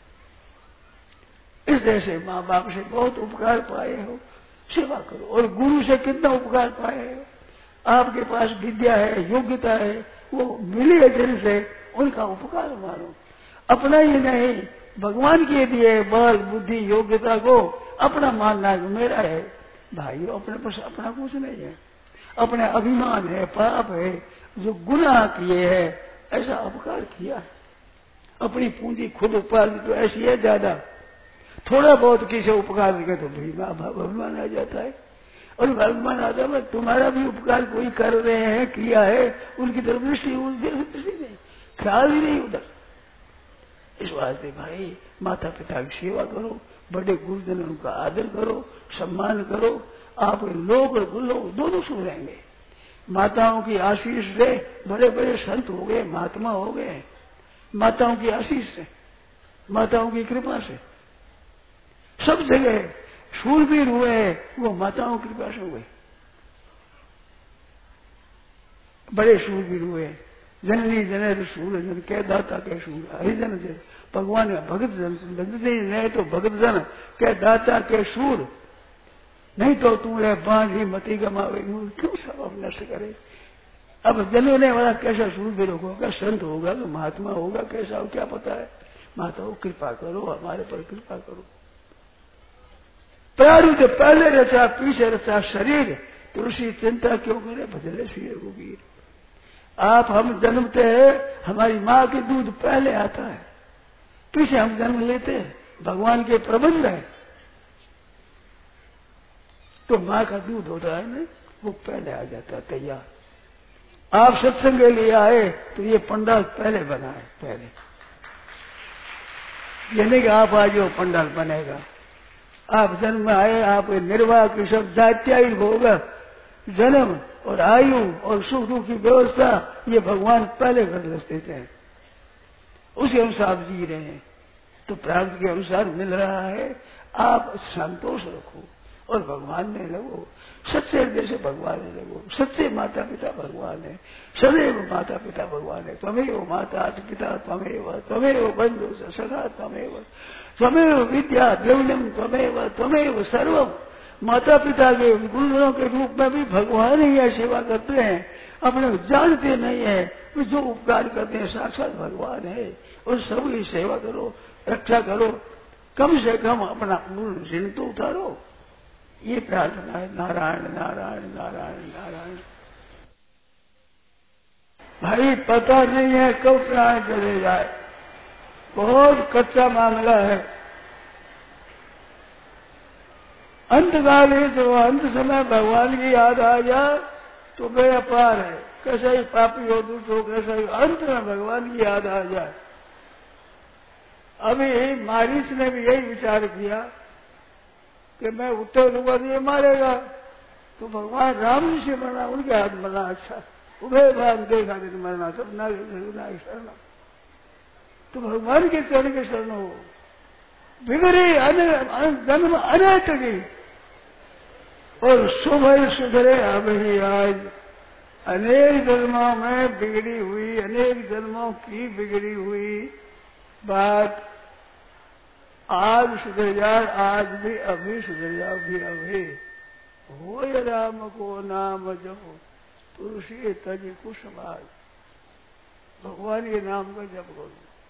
इस तरह से माँ बाप से बहुत उपकार पाए हो, सेवा करो। और गुरु से कितना उपकार पाए हो, आपके पास विद्या है, योग्यता है, वो मिली है जिनसे, उनका उपकार मानो। अपना ही नहीं, भगवान के दिए बल बुद्धि योग्यता को अपना मानना मेरा है। भाइयों अपने पास अपना कुछ नहीं है, अपने अभिमान है, पाप है, जो गुनाह किए हैं, ऐसा अपकार किया है। अपनी पूंजी खुद उपार्जित तो ऐसी है ज्यादा, थोड़ा बहुत किसी उपकार करके तो अभिमान आ जाता है। और अभिमान आता है तुम्हारा भी उपकार कोई कर रहे हैं, किया है, उनकी तरफ दृष्टि दृष्टि नहीं, ख्याल ही नहीं उधर। इस वास्ते भाई माता पिता की सेवा करो, बड़े गुरुजनों का आदर करो, सम्मान करो। आप लोग और लोग दोनों सुख रहेंगे। माताओं की आशीष से बड़े बड़े संत हो गए, महात्मा हो गए, माताओं की आशीष से, माताओं की कृपा से। सब जगह शूरवीर हुए वो माताओं की कृपा से हुए, बड़े शूरवीर हुए। जननी जन सूर जन कह दाता कह सूर, हरिजन जन भगवान भगत जन, नहीं तो भगत जन कह दाता कह सूर, नहीं तो तू है बांझ ही मती गमावे, क्यों सब अब नष्ट करे। अब जनने वाला कैसा शूरवीर होगा, संत होगा, तो महात्मा होगा, कैसा हो क्या पता है। माताओं कृपा करो, हमारे पर कृपा करो। प्रारूप पहले रचा पीछे रचा शरीर, तुलसी चिंता क्यों करे, भजले सिर रघुवीर। आप हम जन्मते हैं, हमारी माँ के दूध पहले आता है, पीछे हम जन्म लेते हैं, भगवान के प्रबंध है। तो माँ का दूध होता है ना, वो पहले आ जाता है तैयार। आप सत्संग के लिए आए तो ये पंडाल पहले बना है, पहले ये नहीं कि आप आज वो पंडाल बनेगा। आप जन्म में आए, आप निर्वाह की सब जात्यायी भोग, जन्म और आयु और सुख दुख की व्यवस्था ये भगवान पहले कर देते हैं, उसी अनुसार आप जी रहे हैं। तो प्राप्त के अनुसार मिल रहा है, आप संतोष रखो और भगवान में लगो, सच्चे हृदय से भगवान में लगो। सच्चे माता पिता भगवान है, सदैव माता पिता भगवान है। त्वमेव माता पिता त्वमेव, त्वमेव बंधु सखा त्वमेव, त्वमेव विद्या द्रविणम त्वमेव, त्वमेव सर्वम। माता पिता के गुरुजनों के रूप में भी भगवान ही यह सेवा करते हैं, अपने जानते नहीं है, तो जो उपकार करते हैं साक्षात भगवान है। और सबकी सेवा करो, रक्षा करो, कम से कम अपना ऋण तो उतारो। ये प्रार्थना है। नारायण नारायण नारायण नारायण। भाई पता नहीं है कब प्राण चले जाए, बहुत कच्चा मामला है। अंतकाल है जो अंत समय भगवान की याद आ जाए तो वे अपार है। कैसा ही पापी हो दुष्ट हो, कैसा ही अंत में भगवान की याद आ जाए। अभी मारीच ने भी यही विचार किया कि मैं उत्तर दूंगा तो ये मारेगा, तो भगवान राम जी से मरना, उनके हाथ मरना अच्छा। उभय भाग देखा दिन मरना सब ना शरण, तो भगवान के चरण के शरण हो। बिगड़ी जन्म अनंत की और सुभय सुधरे अब ही आज। अनेक जन्मों में बिगड़ी हुई, अनेक जन्मों की बिगड़ी हुई बात आज सुधर जाए, आज भी अभी सुधर जाओ भी अभी। हो राम को नाम जपो तुलसी तज कुसुमार। भगवान के नाम का जप करो।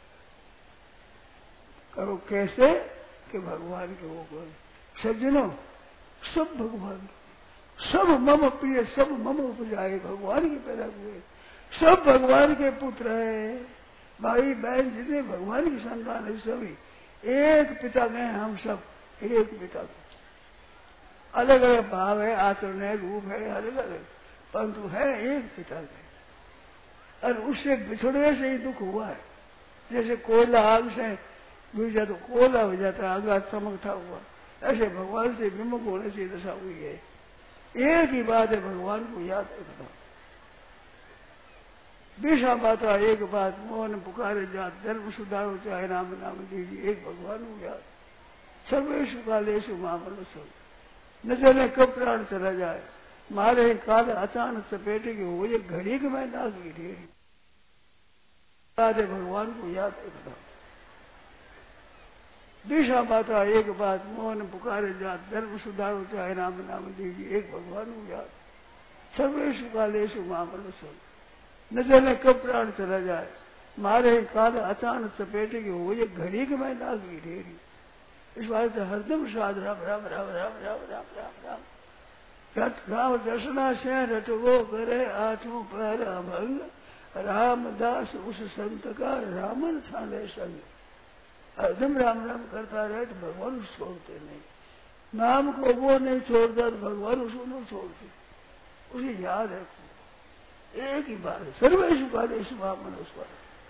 करो कैसे कि भगवान के वो करो। सज्जनों, सब भगवान, सब मम प्रिय, सब मम उपजाए, भगवान के पैदा हुए, सब भगवान के पुत्र है। भाई बहन जितने भगवान की संतान है सभी एक पिता में, हम सब एक पिता में। अलग अलग भाव है, आचरण है, रूप है, अलग अलग, परंतु है एक पिता में। और उससे बिछड़ने से ही दुख हुआ है। जैसे कोयला आग से बुझ जाए तो कोयला हो जाता है, आग चमकता हुआ, ऐसे भगवान से विमुख होने से दशा हुई है। एक ही बात है, भगवान को याद रखना। विषा बात एक बात, मोहन पुकारे जात, धर्म सुधारो चाहे राम नाम दीजिए, एक भगवान को याद। सर्वेशु कालेशु मामल सब, न जाने कब प्राण चला जाए, मारे काल अचानक चपेटे के हो, ये घड़ी के मैं नाक की ढेरी। बात है, भगवान को याद रखना। दिशा बाता एक बात, मोहन पुकारे जात, धर्म सुधारो चाहे राम नाम दीजिए, एक भगवान को याद। सर्वेशु कालेशु मामल सब, न जाने कब प्राण चला जाए, मारे काल अचानक चपेटे के हो, ये घड़ी के मैं नाक की ढेरी। इस बात से हरदम साध राम राम राम राम राम राम राम राम रट राम दर्शना से रटवो करे आठों पैर अभंग। रामदास उस संत का रामन छाने संग। हरदम राम राम करता रहे तो भगवान उसको छोड़ते नहीं। नाम को वो नहीं छोड़ता तो भगवान उसको नहीं छोड़ते, उसे याद है। एक ही बात है, सर्वेशु कालेशु मनुष्य।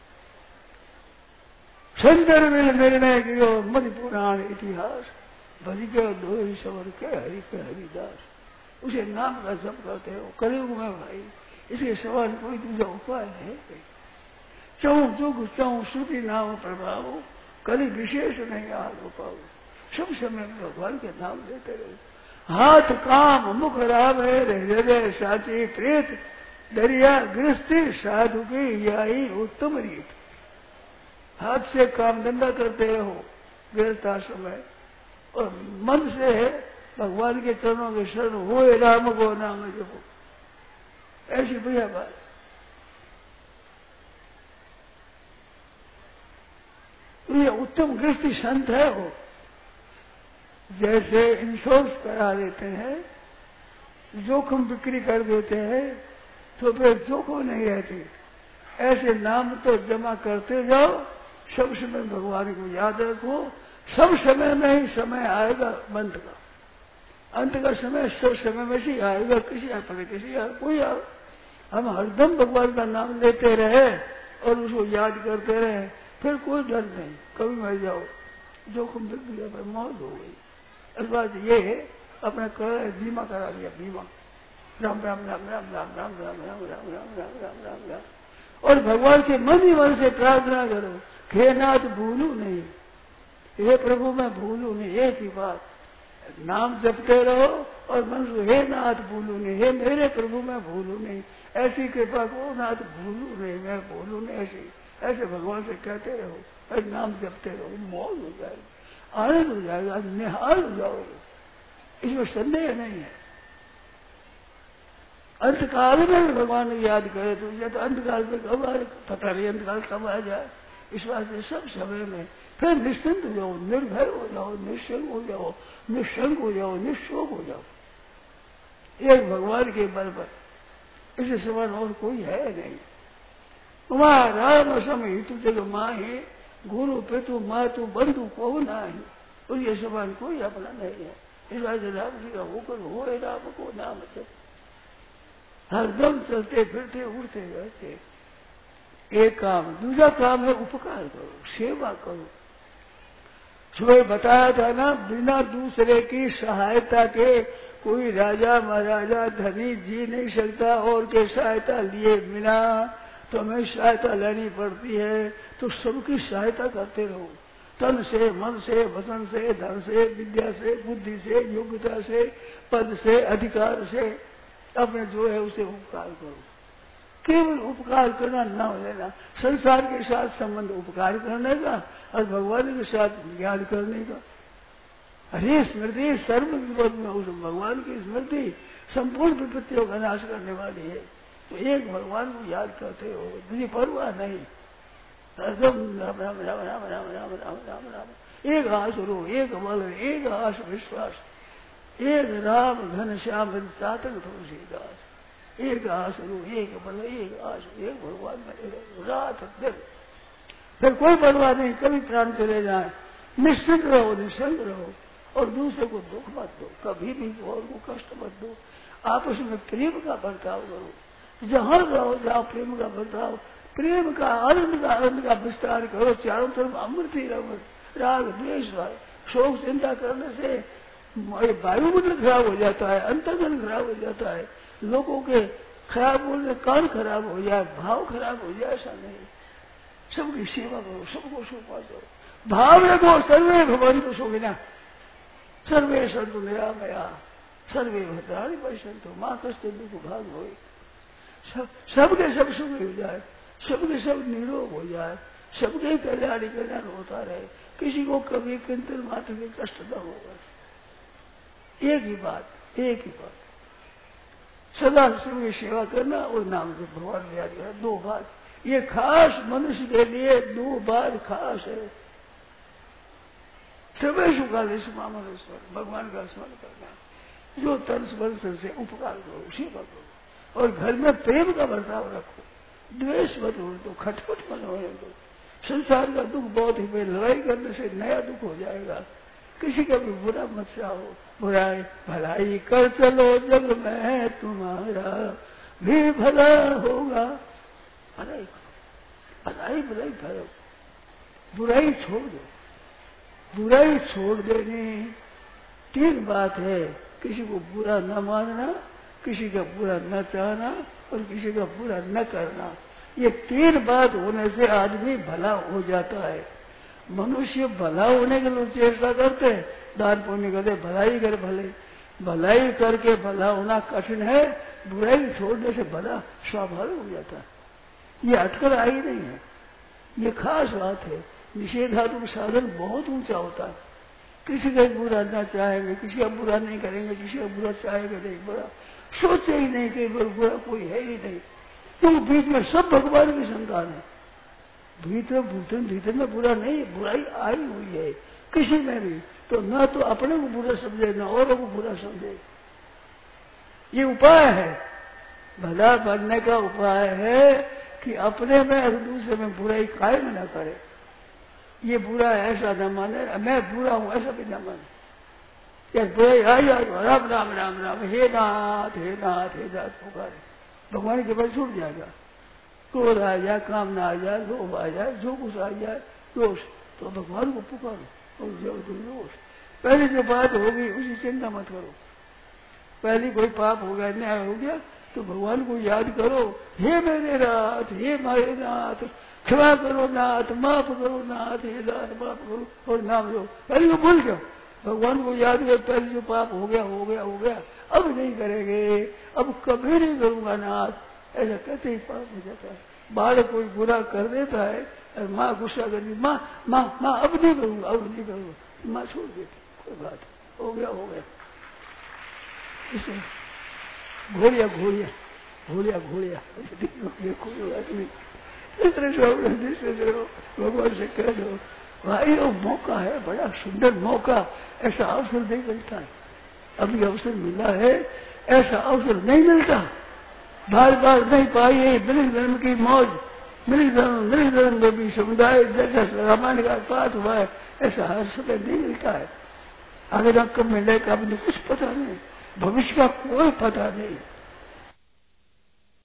शंकर मिल निर्णय कियो मधि पुराण इतिहास, भज के दो सवर के हरि के हरिदास। उसे नाम का जप करते हो कलयुग में भाई, इसके सवाल कोई दूसरा उपाय है। चौ जुग चौ श्रुति नाम प्रभाव, कली विशेष नहीं आग पाओ। सब समय में भगवान के नाम लेते रहे। हाथ काम मुख राम है, हृदय साची प्रेत, दरिया गृहस्थी साधु की यही उत्तम रीत। हाथ से काम धंधा करते रहो गृहस्थ आश्रम में, और मन से भगवान के चरणों के शरण हो राम को नाम जपो। ऐसी बढ़िया बात। तो ये उत्तम गृहस्थी संत है। वो जैसे इंश्योरेंस करा देते हैं, जोखिम बिक्री कर देते हैं, तो फिर जोखिम नहीं रहती। ऐसे नाम तो जमा करते जाओ, सब समय भगवान को याद रखो। सब समय में ही समय आएगा अंत का, अंत का समय सब समय में से आएगा। किसी आ पड़े किसी आ कोई आ, हम हरदम भगवान का नाम लेते रहे और उसको याद करते रहे, फिर कोई डर नहीं। कभी मर जाओ, जोखिम बिक गया, पर मौत हो गई। इस बात ये अपना कर बीमा करा लिया, बीमा। राम राम राम राम राम राम राम राम राम राम राम राम राम राम। और भगवान से मन ही मन से प्रार्थना करो, हे नाथ भूलू नहीं, हे प्रभु मैं भूलू नहीं। एक ही बात, नाम जपते रहो और मन से हे नाथ भूलू नहीं, हे मेरे प्रभु मैं भूलू नहीं। ऐसी कृपा को नाथ भूलू नहीं, मैं भूलू नहीं। ऐसी ऐसे भगवान से कहते रहो और नाम जपते रहो, मौज हो जाएगा, आनंद हो जाएगा, निहाल हो जाओगे। इसमें संदेह नहीं है। अंतकाल में भी भगवान को याद करे तो ये तो अंतकाल में कब आए पता नहीं, अंतकाल कब आ जाए। इस वास्ते सब समय में फिर निश्चिंत हो जाओ, निर्भय हो जाओ, निश्चल हो जाओ, निशंक हो जाओ, निशोक हो जाओ, एक भगवान के बल पर। इसे समान और कोई है नहीं। तुम्हारा राम सम हितु जग माही, गुरु पितु मातु बंधु को नहीं, और ये समान कोई अपना नहीं है। इस राजा राम जी का होकर हो राम को नाम जप, हरदम चलते फिरते उड़ते रहते। एक काम। दूसरा काम है उपकार करो, सेवा करो। सुबह बताया था ना, बिना दूसरे की सहायता के कोई राजा महाराजा धनी जी नहीं सकता, और के सहायता लिए बिना तो हमें सहायता लेनी पड़ती है। तो सबकी सहायता करते रहो, तन से, मन से, वचन से, धन से, विद्या से, बुद्धि से, योग्यता से, पद से, अधिकार से, अपने जो है उसे उपकार करो। केवल उपकार करना न लेना, संसार के साथ संबंध उपकार करने का और भगवान के साथ ज्ञान करने का। हरे स्मृति सर्व विपद में उस भगवान की स्मृति संपूर्ण विपत्तियों का नाश करने वाली है। तो एक भगवान को याद करते हो, दूसरी परवाह नहीं। राम राम राम राम राम राम राम राम राम राम। एक आश रो, एक बल, एक आश विश्वास, एक राम घन श्याम चातक तुलसीदास। एक आश रो, एक बल, एक आश, एक भगवान में रात दिन। फिर कोई परवाह नहीं, कभी प्राण चले जाए, निश्चित रहो, निश्चिंत रहो, और दूसरे को दुख मत दो, कभी भी और को कष्ट मत दो। आपस में प्रेम का बर्ताव करो, जहां रहो जाओ प्रेम का बर्ताव, प्रेम का आनंद का आनंद का विस्तार करो। चारों तरफ अमृत ही रमत, राग द्वेष शोक चिंता करने से वायुमंडल खराब हो जाता है, अंतर्गन खराब हो जाता है, लोगों के खराब बोलने कान खराब हो जाए, भाव खराब हो जाए। ऐसा नहीं, सबकी सेवा करो, सबको सुखा दो, भाव रखो। सर्वे भगवंतु सुखिनः, सर्वे सन्तु निरामया, सर्वे भद्राणि पश्यन्तु मां कश्चित् दुःख भाग् भवेत्। सब सबके सब सुख हो जाए, सबके सब निरोग हो जाए, सबके कल्याण कल्याण होता रहे, किसी को कभी किंतु मात्र भी कष्ट न होगा। एक ही बात, एक ही बात, सदा सबकी सेवा करना और नाम से भगवान याद करना। दो बात ये खास मनुष्य के लिए, दो बात खास है। सर्वेषु कालेषु मामनुस्मर, भगवान का स्मरण करना, जो तन स्मरण से उपकार करो, सेवा करो, और घर में प्रेम का बर्ताव रखो, द्वेष मत हो दो, खटपट मत होने दो। संसार का दुख बहुत ही, लड़ाई करने से नया दुख हो जाएगा। किसी का भी बुरा मत चाहो, बुराई भलाई कर चलो, जग में तुम्हारा भी भला होगा। भलाई करो, भलाई भलाई करो, बुराई छोड़ दो। बुराई छोड़ देने तीन बात है, किसी को बुरा न मानना, किसी का बुरा न चाहना, और किसी का बुरा न करना। ये तीन बात होने से आदमी भला हो जाता है। मनुष्य भला होने के लिए चेष्टा करते हैं, दान पुण्य करते, भलाई कर भले, भलाई करके भला होना कठिन है, बुराई छोड़ने से भला स्वाभाविक हो जाता है। ये अटकर आई नहीं है, ये खास बात है। निषेधात्मक साधन बहुत ऊंचा होता है। किसी का बुरा ना चाहेंगे, किसी का बुरा नहीं करेंगे, किसी का बुरा चाहेंगे नहीं, बुरा सोचे ही नहीं कि बुरा कोई है ही नहीं, क्योंकि बीच में सब भगवान की संतान है। भीतर भूतन भीतर में बुरा नहीं, बुराई आई हुई है किसी में भी। तो न तो अपने को बुरा समझे, न औरों को बुरा समझे। ये उपाय है, भला बनने का उपाय है कि अपने में और दूसरे में बुराई कायम न करे। ये बुरा है ऐसा न माने, मैं बुरा हूं ऐसा भी न माने। यार बुराई आ जाए, राम राम राम राम, हे नाथ हे नाथ हे नाथ पुकारे, भगवान के पास छूट जाएगा। क्रोध आ जाए, कामना आ जाए, लोभ आ जाए, जो कुछ आ जाए, दोष, तो भगवान को पुकारो और जो दोष। पहले जो बात होगी उसी चिंता मत करो। पहले कोई पाप हो गया, अन्याय हो गया, तो भगवान को याद करो, हे मेरे नाथ, हे मारे नाथ, क्षमा करो नाथ, माफ करो नाथ, हे नाथ माफ करो, और नाम लो। पहले को भूल जाओ, भगवान को याद करो। पहले जो पाप हो गया हो गया हो गया, अब नहीं करेंगे, अब कभी नहीं करूंगा नाथ, ऐसा कहते ही पाप हो जाता है। बालक कोई बुरा कर देता है और माँ गुस्सा करती, माँ माँ माँ अब नहीं करूंगा, अब नहीं करूंगा, माँ छोड़ देती, कोई बात हो गया हो गया। इसे घोड़िया घोड़िया घोड़िया घोड़िया कोई बात नहीं। भगवान से कह दो, भाई वो मौका है, बड़ा सुंदर मौका, ऐसा अवसर नहीं मिलता है। अभी अवसर मिला है, ऐसा अवसर नहीं मिलता, बार बार नहीं पाई है। ब्रह्म धर्म की मौज मृदंग मृदंग भी समुदाय जैसा रामायण का पाठ हुआ है ऐसा हर समय नहीं मिलता है। आगे तक कब मिलेगा मुझे कुछ पता नहीं, भविष्य का कोई पता नहीं।